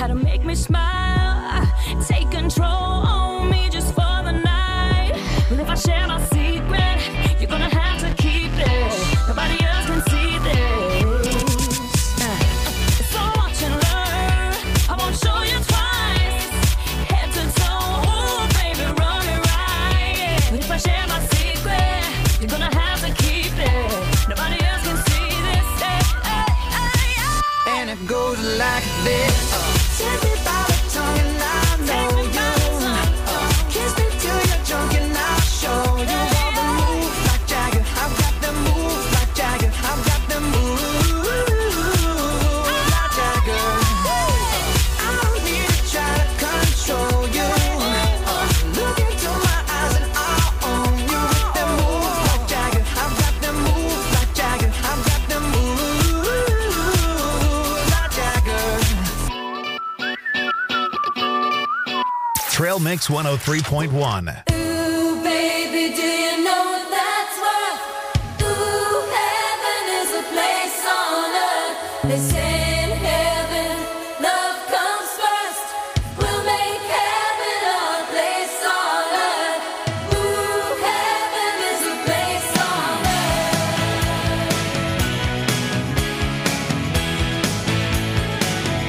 how to make me smile. Take control on me just for the night. But if I share my secret, you're gonna have to keep it. Nobody else can see this. So watch and learn. I won't show you twice. Head to toe, ooh, baby, run it right. But if I share my secret, you're gonna have to keep it. Nobody else can see this. And it goes like this. Take me by the tongue and I know you. Kiss me till you're drunk and I'll show you all the moves like Jagger. I've got the moves like Jagger. I've got the moves like Jagger. I don't need to try to control you. Look into my eyes and I'll own you with the moves like Jagger. I've got the moves like Jagger. I've got the moves like Jagger. Trail Mix 103.1. Ooh, baby, do you know that's worth? Ooh, heaven is a place on earth. They say in heaven, love comes first. We'll make heaven our place on earth. Ooh, heaven is a place on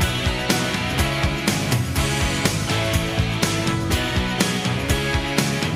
earth.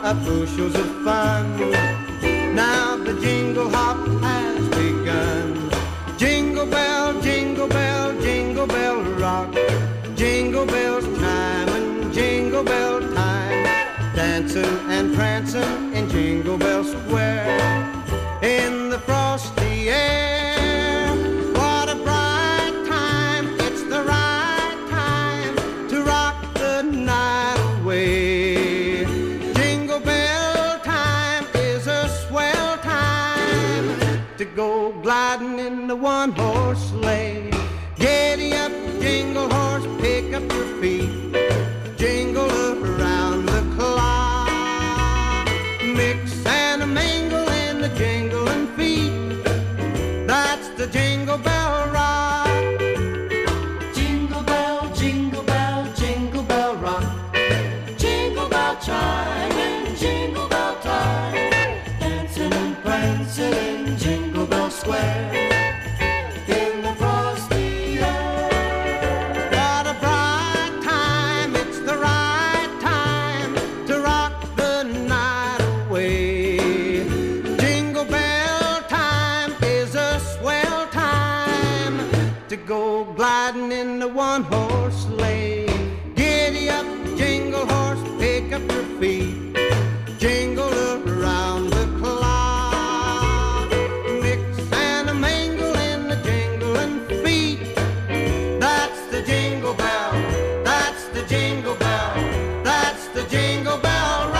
bushels of fun. Now the jingle hop has begun. Jingle bell, jingle bell, jingle bell rock. Jingle bells chime and jingle bell time. Dancing and prancing in Jingle Bell Square. In the frosty air, what a bright time. It's the right time to rock the night away. Jingle bell time is a swell time to go gliding in the one-horse sleigh. Giddy up, jingle horse, pick up your feet. Jingle around the clock. Mix and a mingle in the jingling feet. That's the Jingle Bell Rock. Jingle bell, jingle bell, jingle bell rock. Jingle bell chime and jingle bell time. Dancing and prancing in Jingle Bell Square. In the frosty air. What a bright time, it's the right time to rock the night away. Jingle bell time is a swell time to go gliding in the one-horse sleigh. Giddy up, jingle horse, pick up your feet. Jingle around the clock. Mix and a mingle in the jingling feet. That's the Jingle Bell. That's the Jingle Bell. That's the Jingle Bell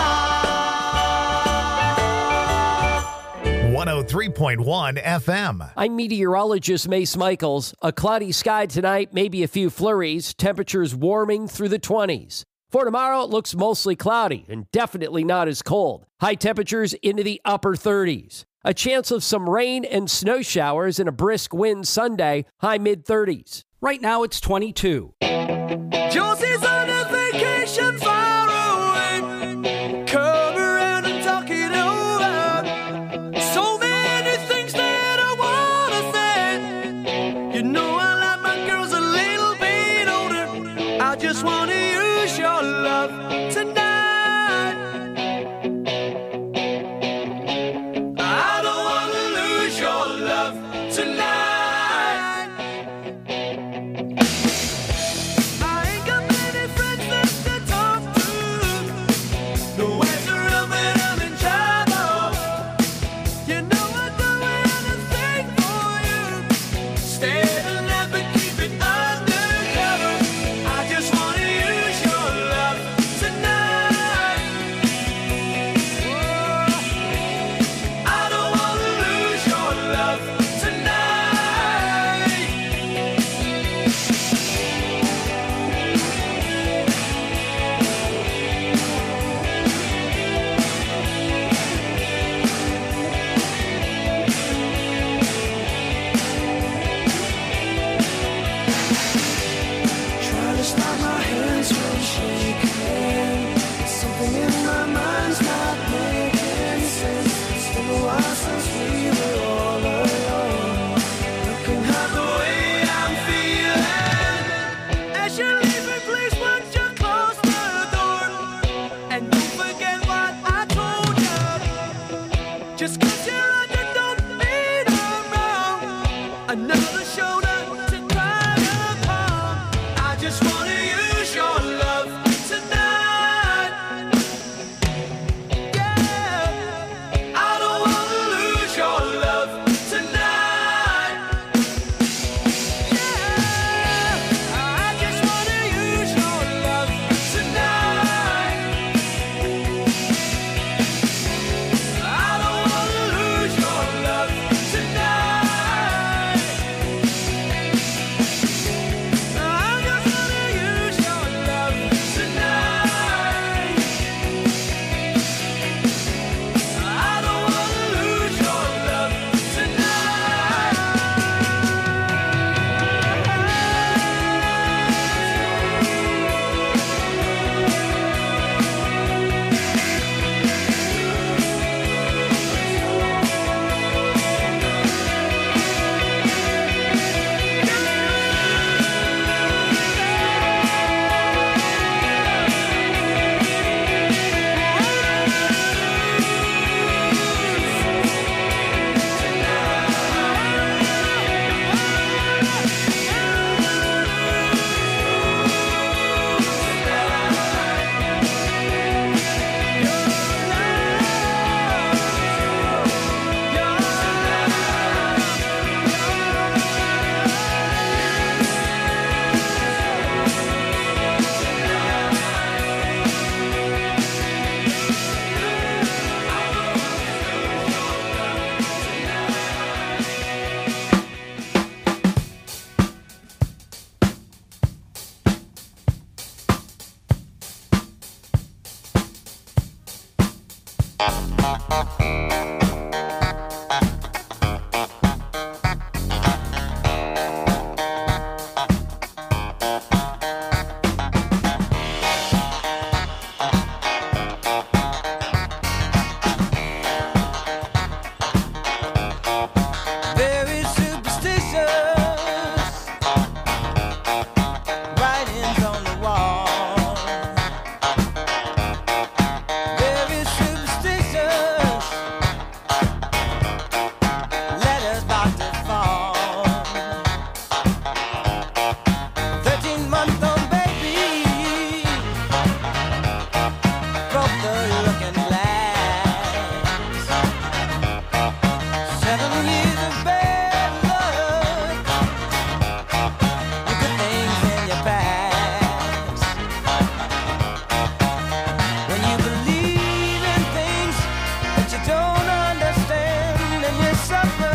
Rock. 103.1 FM. I'm meteorologist Mace Michaels. A cloudy sky tonight, maybe a few flurries. Temperatures warming through the 20s. For tomorrow, it looks mostly cloudy and definitely not as cold. High temperatures into the upper 30s. A chance of some rain and snow showers and a brisk wind Sunday, high mid-30s. Right now, it's 22. Josie's on a vacation far away. Come around and talk it over. So many things that I wanna say. You know I like my girls a little bit older. I just wanna use your love tonight. I don't wanna lose your love tonight. I ain't got many Very superstitious, writings on the wall. Very superstitious, letters about to fall. 13-month-old baby broke the looking glass. 7 years of bad luck, you good things in your past. When you believe in things that you don't understand and you suffer,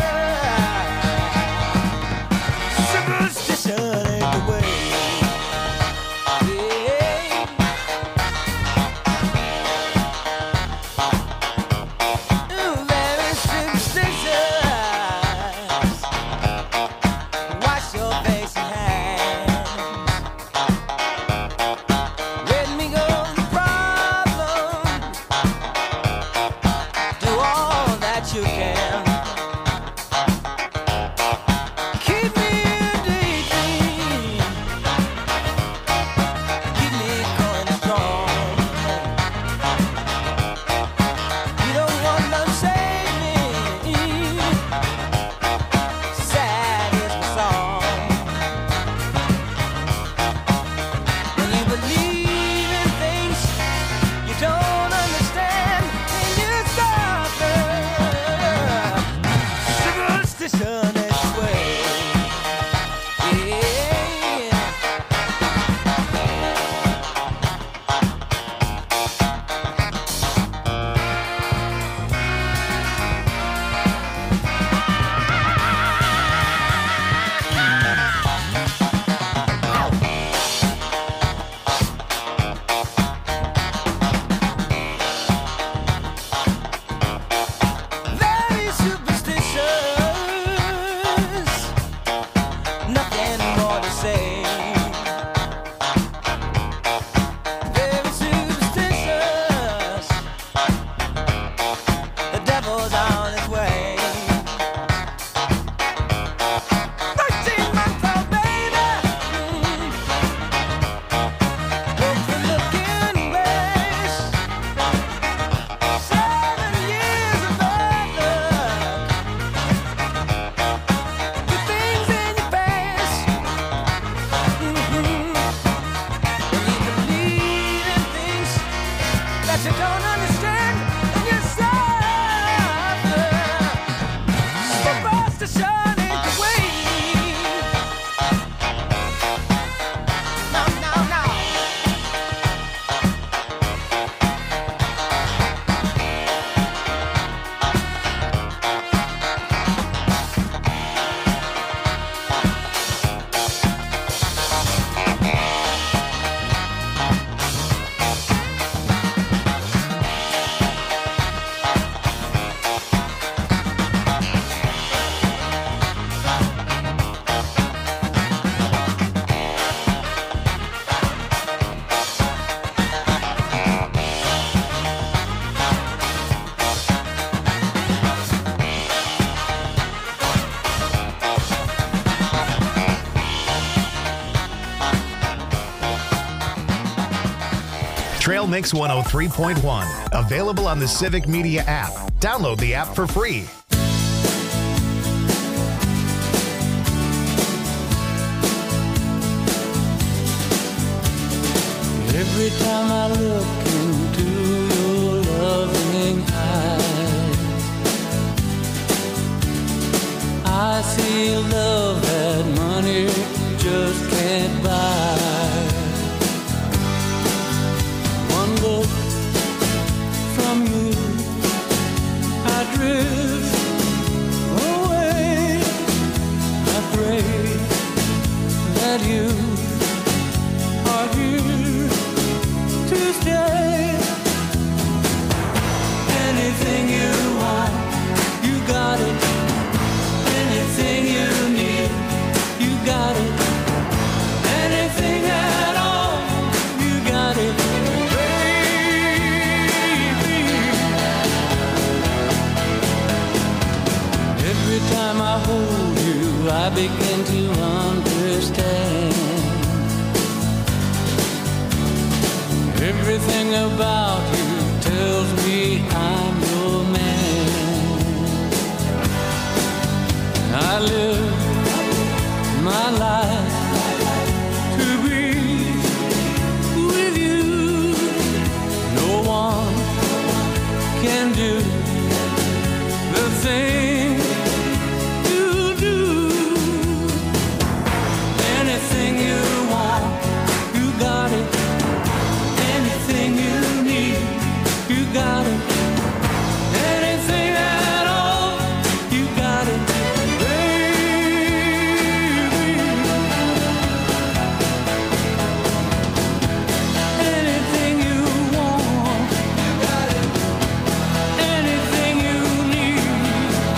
superstition ain't the way. Ooh, very superstitious. Wash your face and hands. Let me go the problem. Do all that you can. Keep me daydream. Keep me going strong. You don't want to save me. Sad is the song. When you believe in things you don't understand, and you suffer. Superstition is the way. Yeah. Very superstitious, nothing more to say. Very superstitious, the devil's on his way. 13-month-old baby, broke the looking glass. 7 years of bad luck, good things in your past. When you believe in things that you don't understand, and you suffer. Superstition ain't the way. No, no, no. Trail Mix 103.1. Available on the Civic Media app. Download the app for free. Every time I look into your loving eyes, I see love that money just can't buy. One look from you, I drift away. I pray that you are here to stay. begin to understand everything about you tells me I'm your man. I live my life to be with you. No one can do the thing you do. Anything you want, you got it. Anything you need, you got it. Anything at all, you got it, baby. Anything you want, you got it. Anything you need,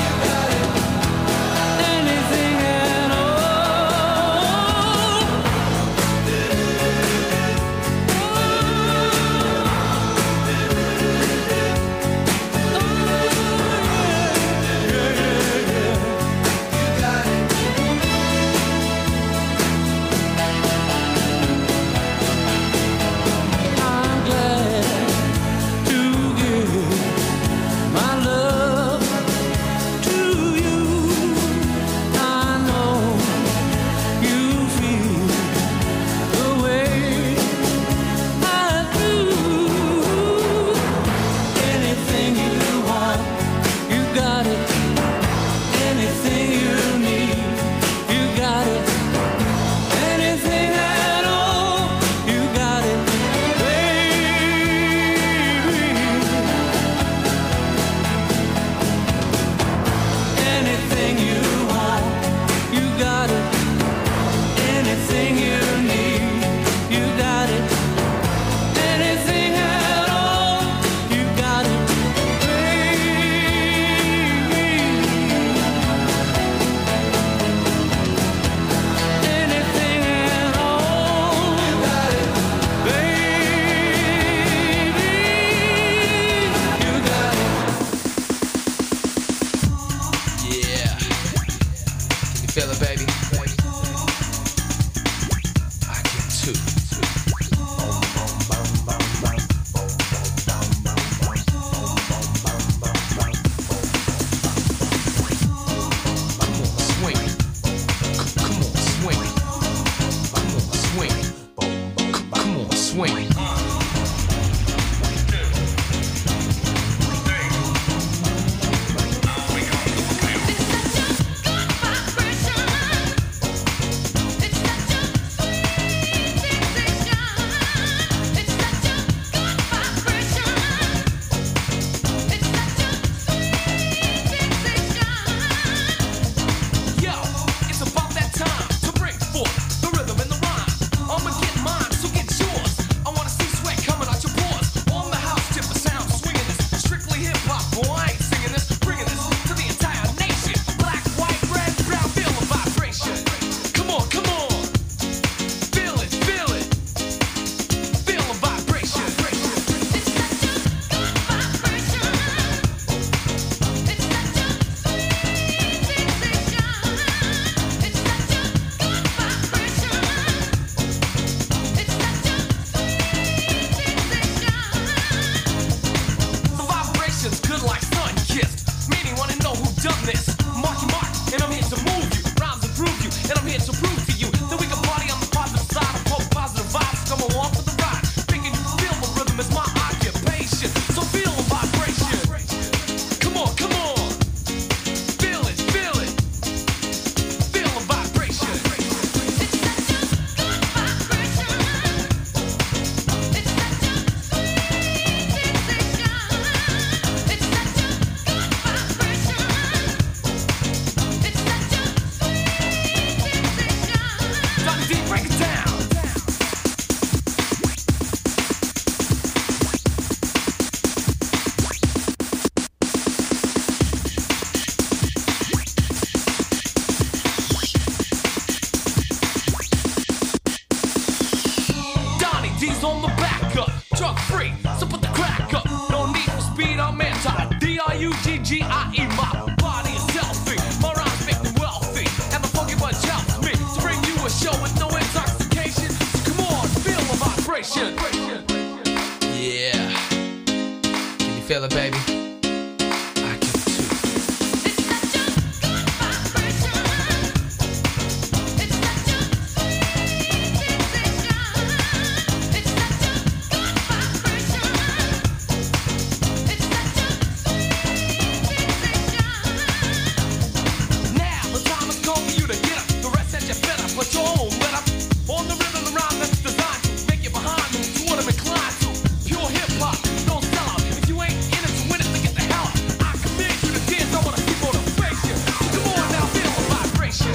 feel it, baby? I do too. It's such a good vibration. It's such a sweet sensation. It's such a good vibration. It's such a sweet sensation. Now the time has come for you to get up. The rest that you better put your own let up on the rhythm around that's designed to make you behind moves to what I'm inclined to. Pure hip hop, no sellout. If you ain't in it to win it, to get the hell out. I command you to dance. I wanna see motivation. Come on now, feel the vibration.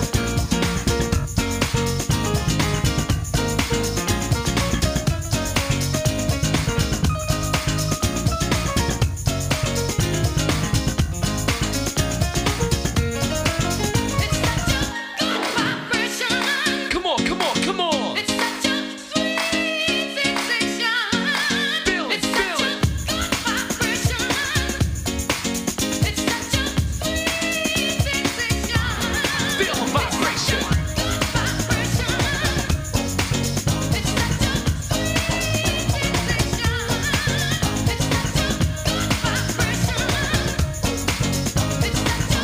It's such a good vibration. Come on, come on, come on. It's such a sweet sensation. Feel it, It's feel such a it. good vibration. It's such a sweet sensation. Feel the vibration. Good vibration. It's such a sweet sensation. It's such a good vibration. It's such a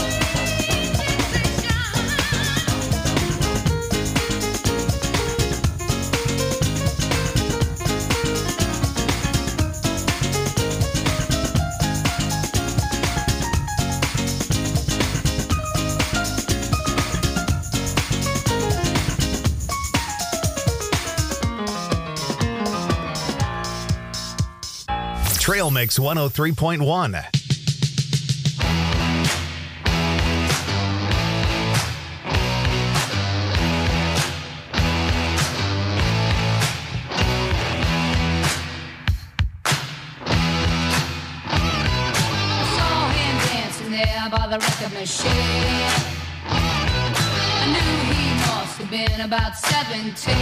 Trail Mix 103.1. I saw him dancing there by the record machine. I knew he must have been about 17.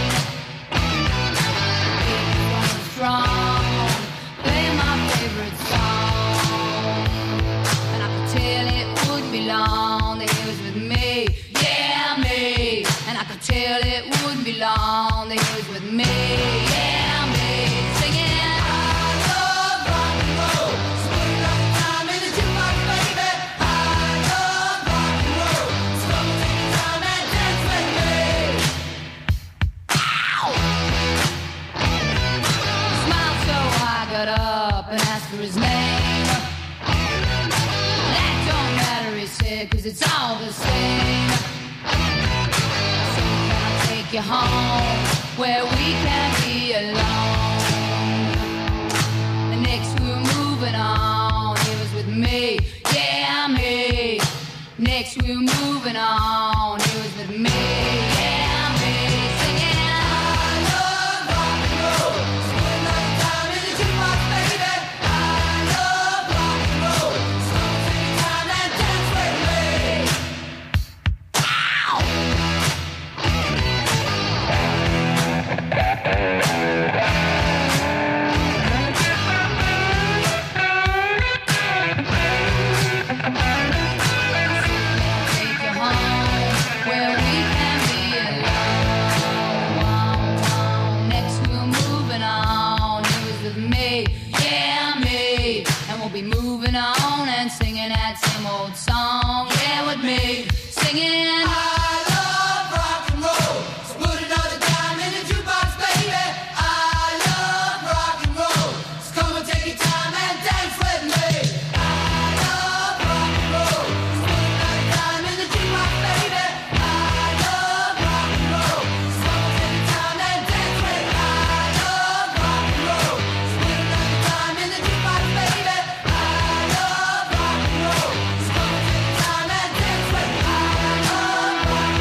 He was strong, playing my favorite song. And I could tell it wouldn't be long that he was with me, yeah, me. And I could tell it wouldn't be long that he was with me, yeah, me. Singing, I love rock and roll. Spend enough time in the jukebox, baby. I love rock and roll. So come and take your time and dance with me. Ow! He smiled so I got up and asked for his name. That don't matter, he said, 'cause it's all the same. So can I take you home where we can be alone? And next we were moving on. He was with me, yeah, me. Next we were moving on. He was with me, yeah, me. Singing, I love rock and roll. Spend enough time in the jukebox, baby. I love rock and roll. So take your time and dance with me. Ow! Take you home where we can be alone. Next we're moving on. He was with me, yeah, me. And we'll be moving on and singing that same old song, yeah, with me. Singing, I love rock and roll. So put another dime in the jukebox, baby. I love rock and roll. So come and take your time and dance with me. I love rock and roll. So put another dime in the jukebox, baby. I love rock and roll. So come and take your time and dance with me. I love rock and roll. So put another dime in the jukebox, baby. I love rock and roll. So come and take your time and dance with me. I love rock and roll.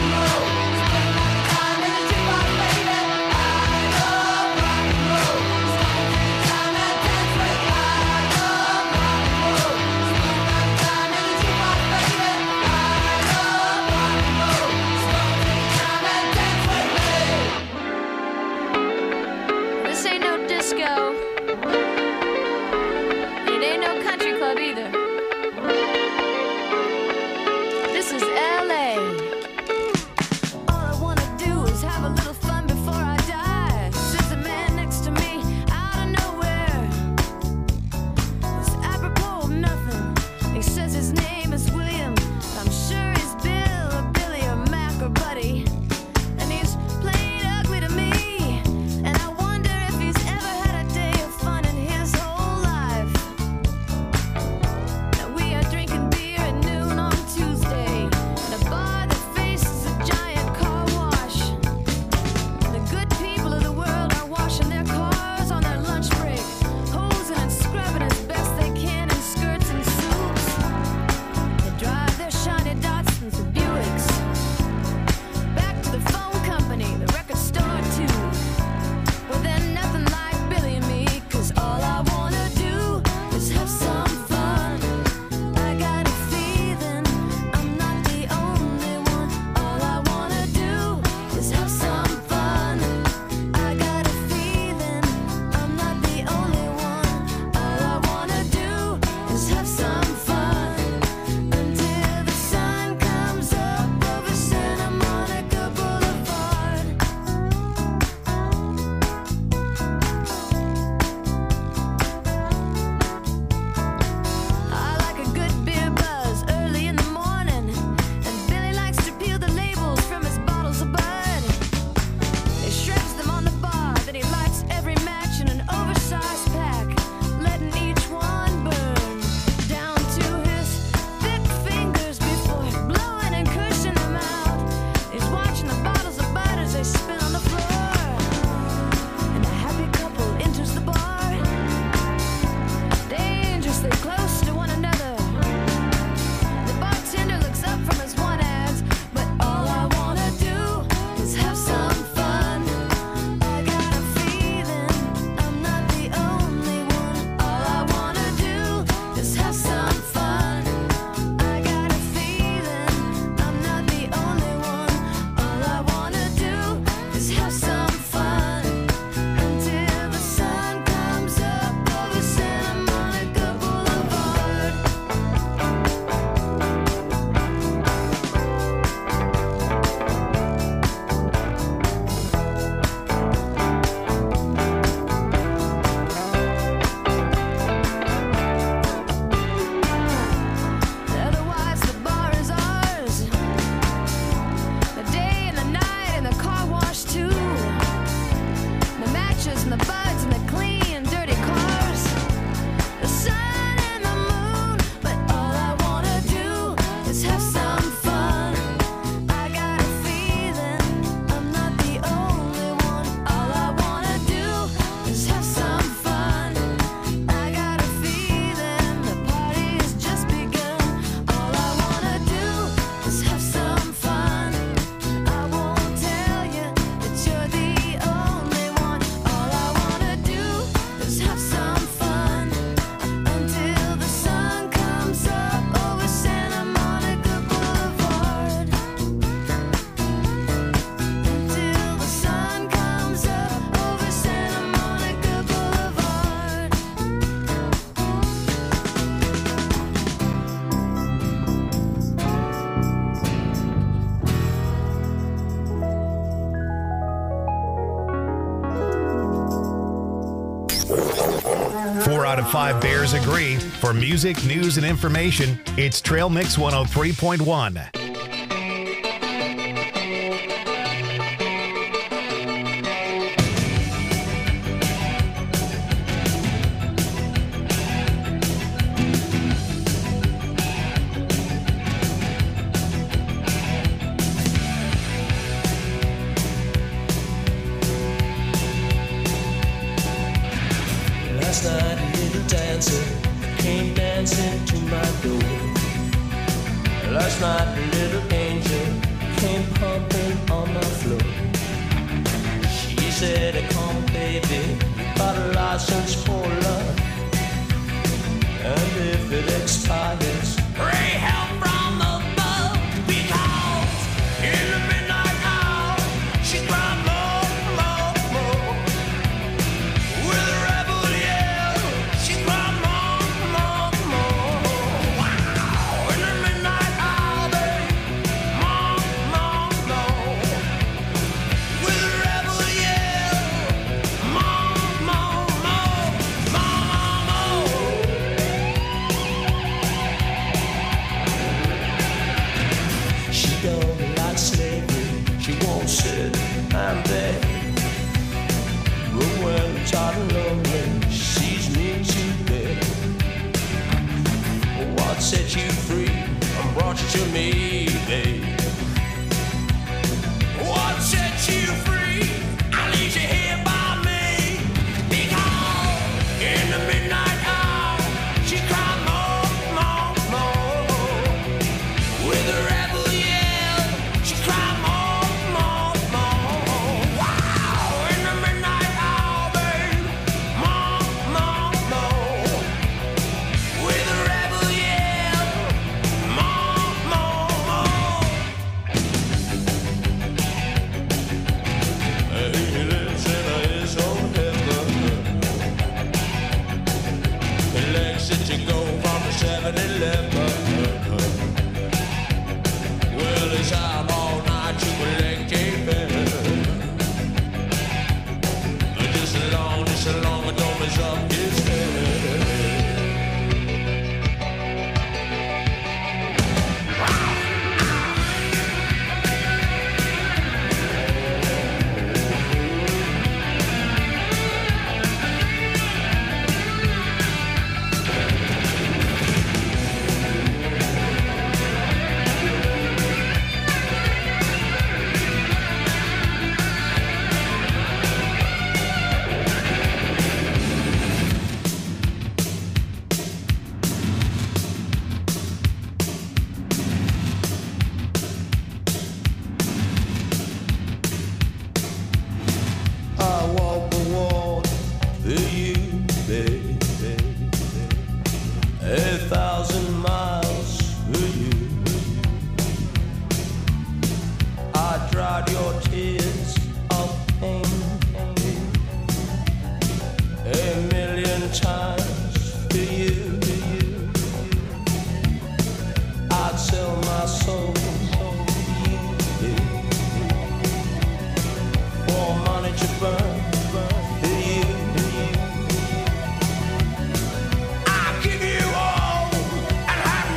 4 out of 5 Bears agree. For music, news, and information, it's Trail Mix 103.1. Last night a little dancer came dancing to my door. Last night a little angel came pumping on my floor. She said, come baby, you got a license for love, and if it expires, pray help from above, because in the midnight hour she cried more, more, more. With a rebel yell, she cried more, more, more. Wow! In the midnight hour, babe, more, more, more. With a rebel yell, more, more, more, more, more. She don't like slavery, she won't sit and beg. But when tired and lonely, she sees me to bed. What set you free and brought you to me, babe? What set you free and leaves you here by me? Because in the midnight hour, she cried more, more, more. With a rebel yell, she cried more, more, more. Wow! In the midnight hour, babe, more, more, more. With a rebel yell, more, more, more. He lives in his own heaven. He likes it to go from the 7-Eleven. Well, he's out all night to collect cables. Just as long as don't mess up his head. I walk the walk for you, baby. 1,000 miles for you. I dried your tears of pain 1,000,000 times for you. I'd sell my soul for you, for money to burn for you. I'll give you all and have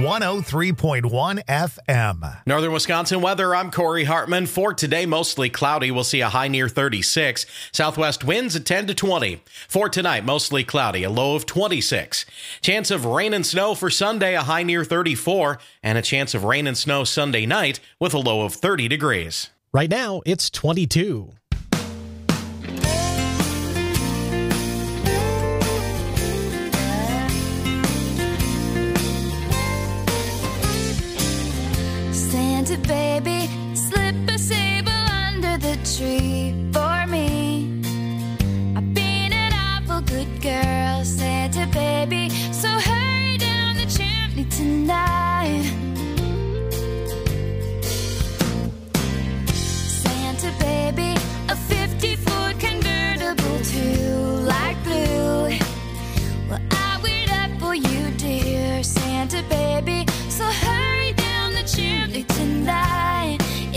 103.1 FM. Northern Wisconsin weather, I'm Corey Hartman. For today, mostly cloudy. We'll see a high near 36. Southwest winds at 10 to 20. For tonight, mostly cloudy, a low of 26. Chance of rain and snow for Sunday, a high near 34. And a chance of rain and snow Sunday night with a low of 30 degrees. Right now, it's 22. Santa baby, slip a sable under the tree for me. I've been an awful good girl, Santa baby, so hurry down the chimney tonight. Santa baby, a 50-foot convertible too, like blue. Well, I wait up for you, dear Santa baby, so hurry down the chimney tonight.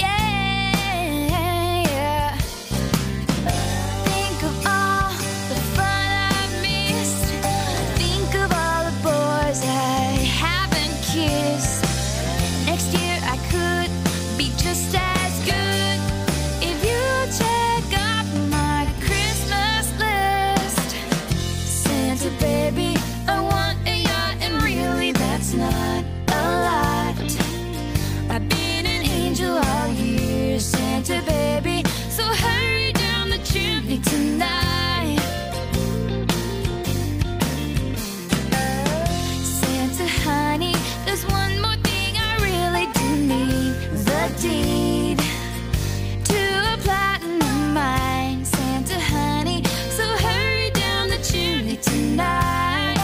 Yeah. Think of all the fun I've missed. Think of all the boys I haven't kissed. Next year I could be just as good if you check off my Christmas list. Santa baby, I want a yacht, and really that's not a lot. I've been an angel all year, Santa baby, so hurry down the chimney tonight. Santa honey, there's one more thing I really do need, the deed to a platinum mine. Santa honey, so hurry down the chimney tonight.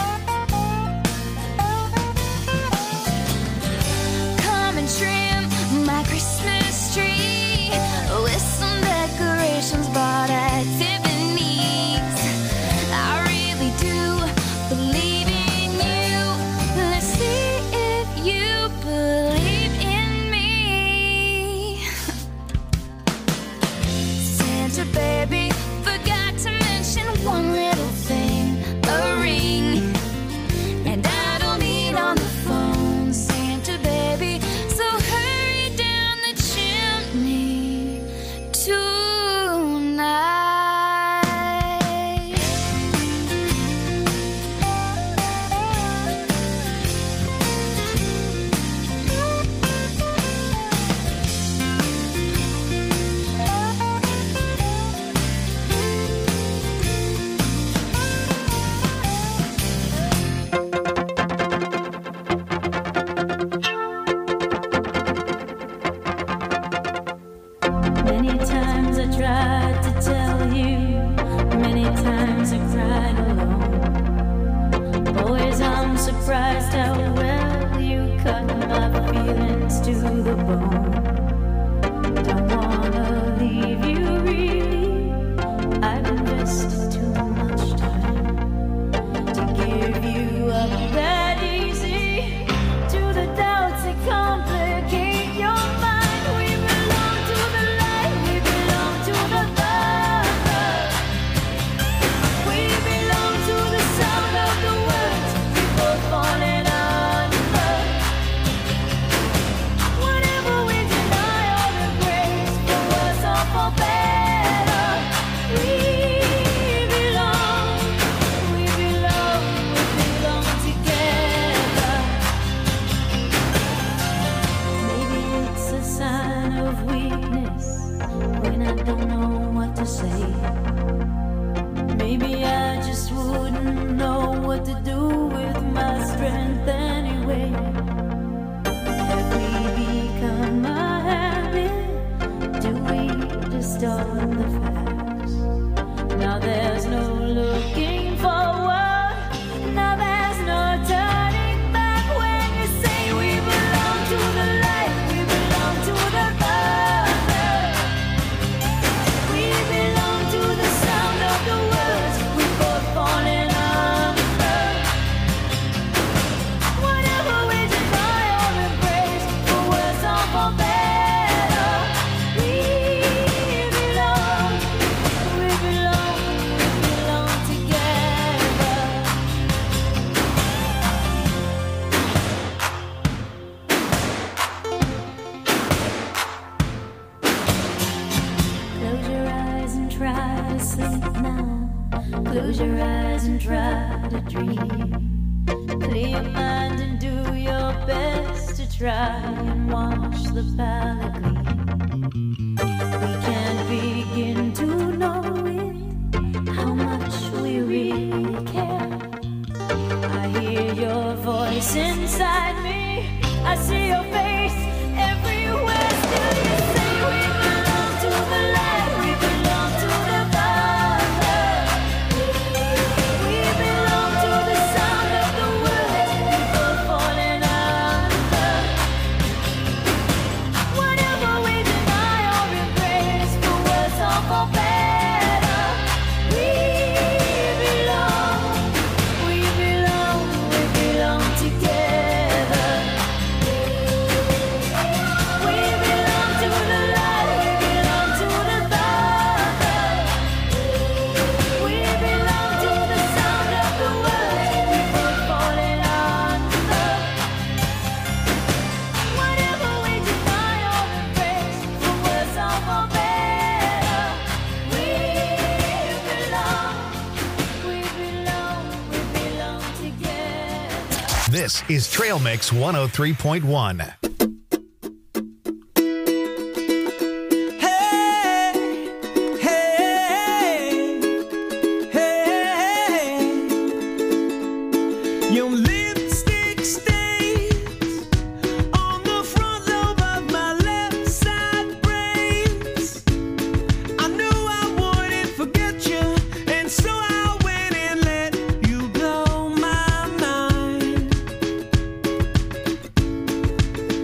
Come and trim my Christmas tree with some decorations bought at Tiffany's. I really do believe in you. Let's see if you believe in me. Santa baby, forgot to mention one little thing, a ring. And I don't need on the phone, Santa baby, so hurry down the chimney tonight. Many times I tried to tell you, many times I cried alone. Always I'm surprised how well you cut my feelings to the bone. Don't wanna leave you really, I've invested too much time to give you up that easy to the doubts that complicate your mind. We belong to the light, we belong to the love. We belong to the sound of the words before falling under. Whenever we deny all the grace, for worse or for better. eyes and try to dream. Clear your mind and do your best to try and watch the palette gleam. We can't begin to know it, how much we really care. I hear your voice inside me, I see your face everywhere. Still you say we belong to the light, we belong to the Father. We belong to the sound of the words people falling under. Whatever we deny or embrace, for worse or for better, we belong together. We belong to the light, we belong to the Father. We belong to the sound of the words people falling under. Whatever we deny or embrace, for worse or for better, we belong together. This is Trail Mix 103.1. Your lipstick stains on the front lobe of my left side brains. I knew I wouldn't forget you, and so I went and let you blow my mind.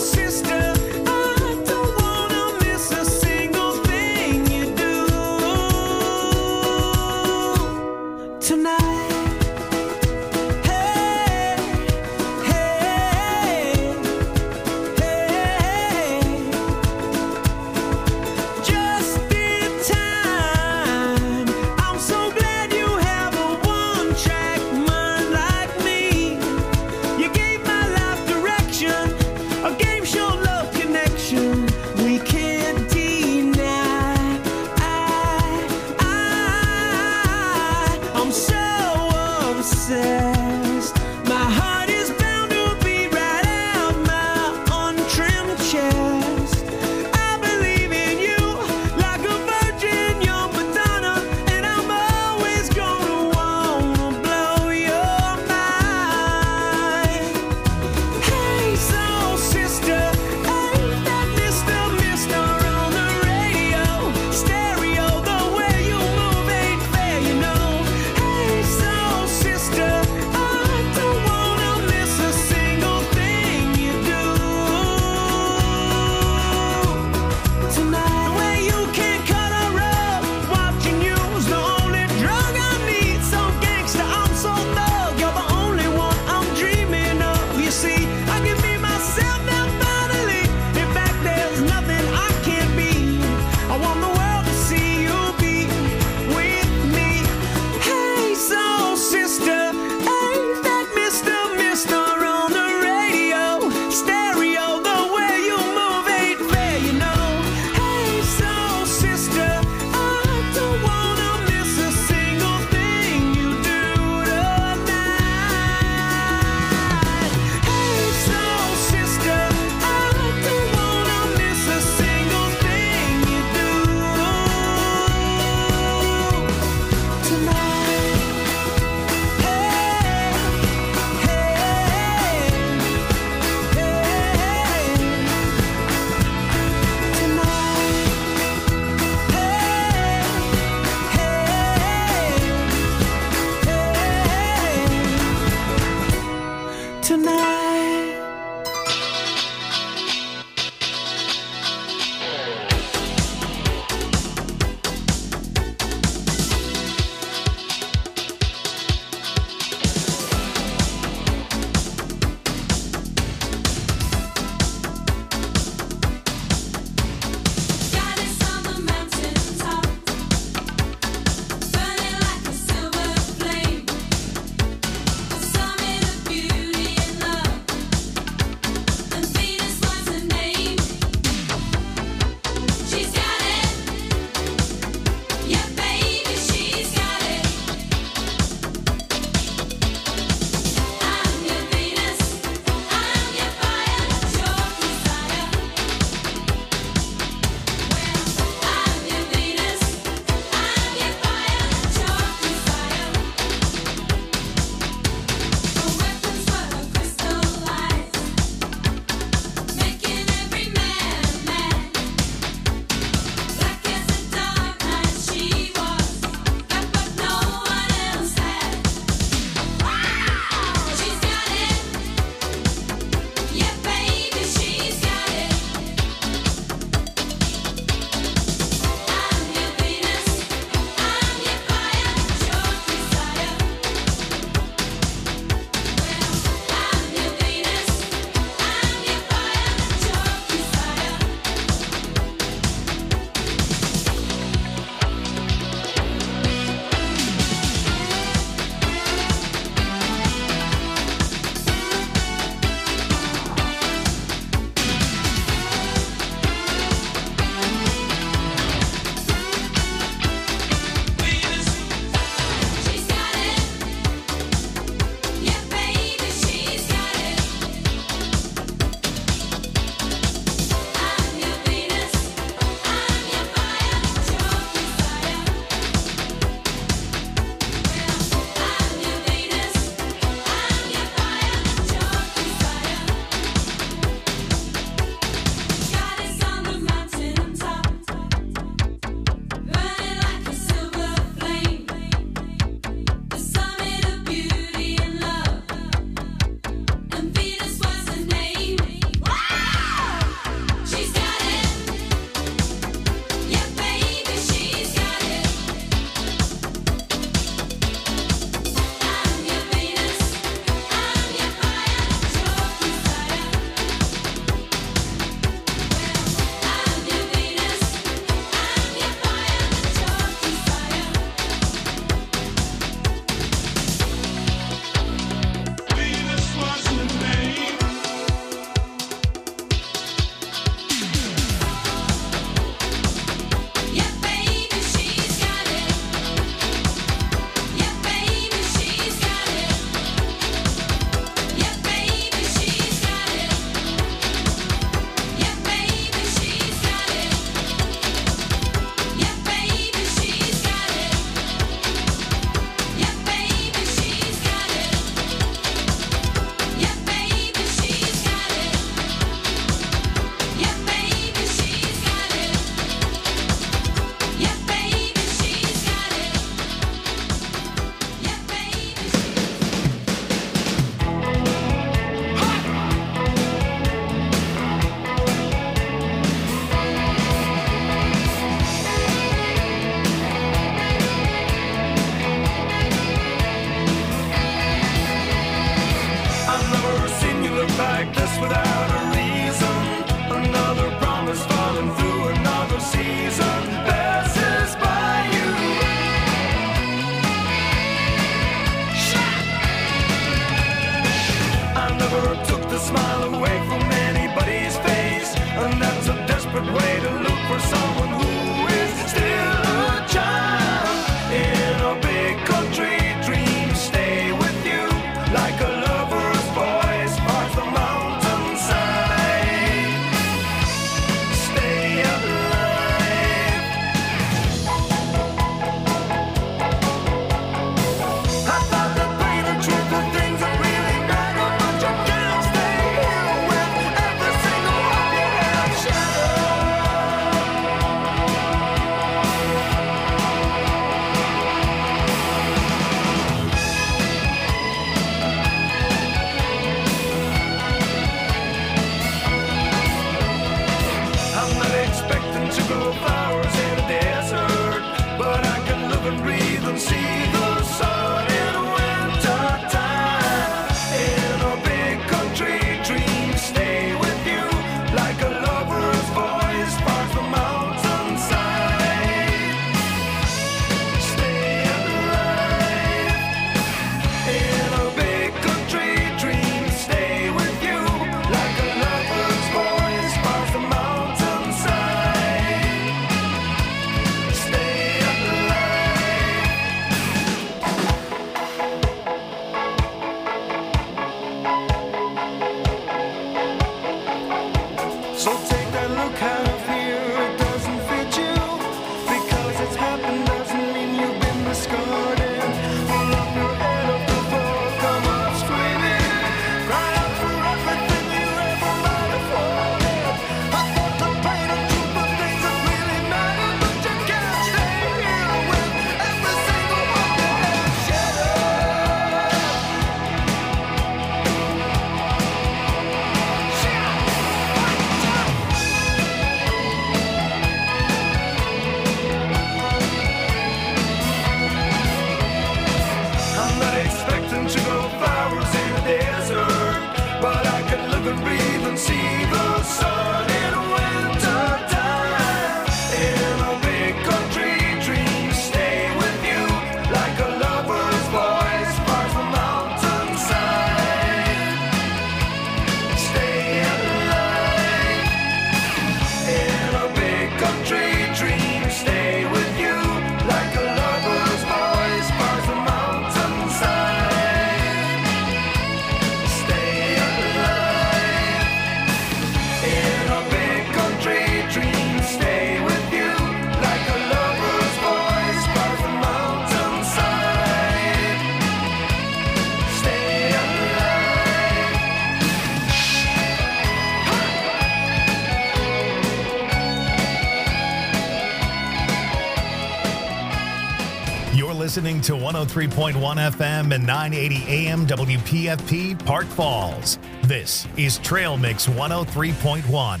listening to 103.1 FM and 980 AM WPFP Park Falls. This is Trail Mix 103.1.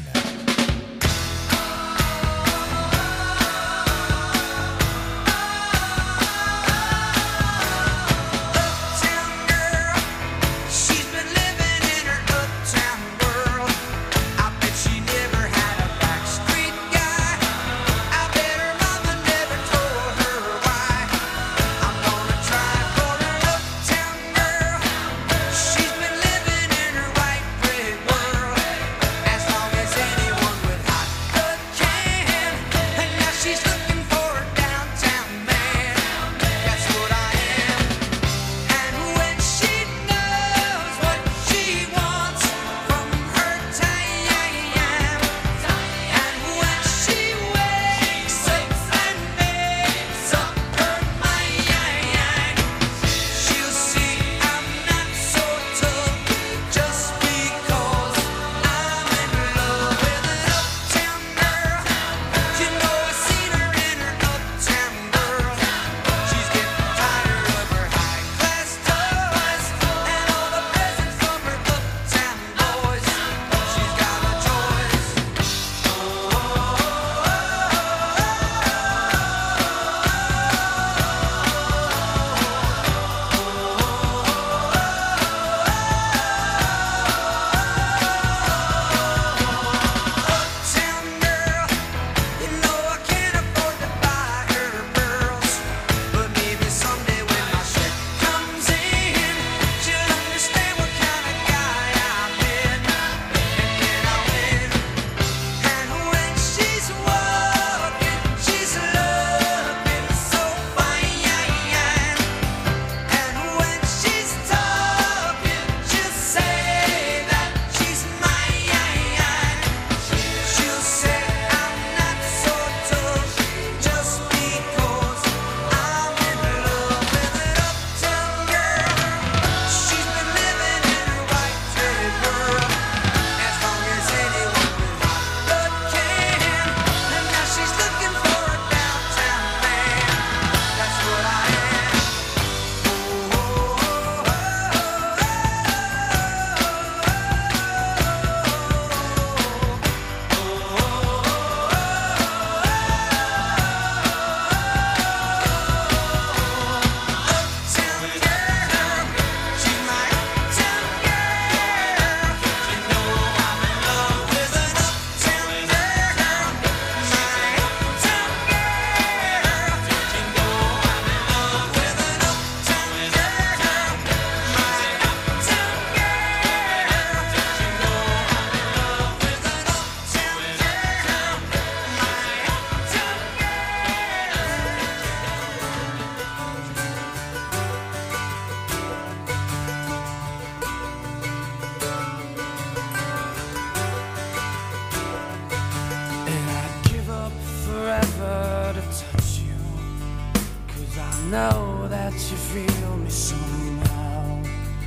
know that you feel me somehow.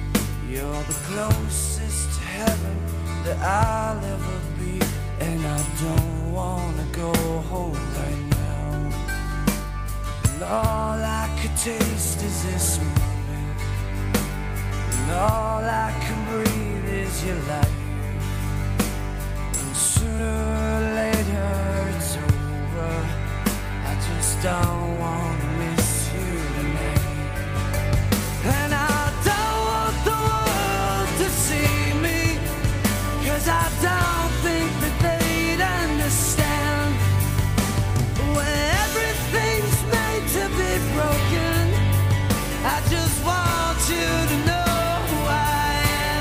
You're the closest to heaven that I'll ever be, and I don't wanna go home right now. And all I could taste is this moment, and all I can breathe is your life. And sooner or later it's over, I just don't